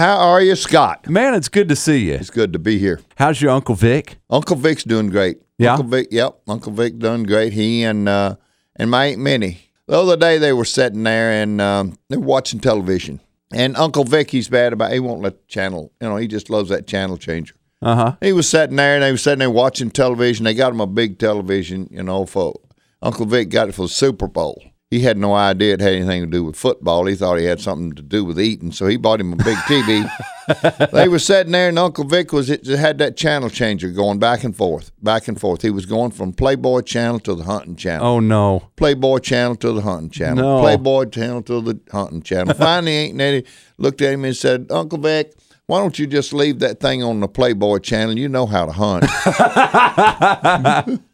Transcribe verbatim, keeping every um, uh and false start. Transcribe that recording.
How are you, Scott? Man, it's good to see you. It's good to be here. How's your Uncle Vic? Uncle Vic's doing great. Yeah? Uncle Vic, yep. Uncle Vic doing great. He and uh, and my Aunt Minnie. The other day they were sitting there and um, they were watching television. And Uncle Vic, he's bad about, he won't let the channel, you know, he just loves that channel changer. Uh-huh. He was sitting there and they were sitting there watching television. They got him a big television, you know, for Uncle Vic got it for the Super Bowl. He had no idea it had anything to do with football. He thought he had something to do with eating, so he bought him a big T V. They were sitting there, and Uncle Vic was it had that channel changer going back and forth, back and forth. He was going from Playboy Channel to the Hunting Channel. Oh, no. Playboy Channel to the Hunting Channel. No. Playboy Channel to the Hunting Channel. Finally, Aunt Nettie looked at him and said, Uncle Vic, why don't you just leave that thing on the Playboy Channel? You know how to hunt.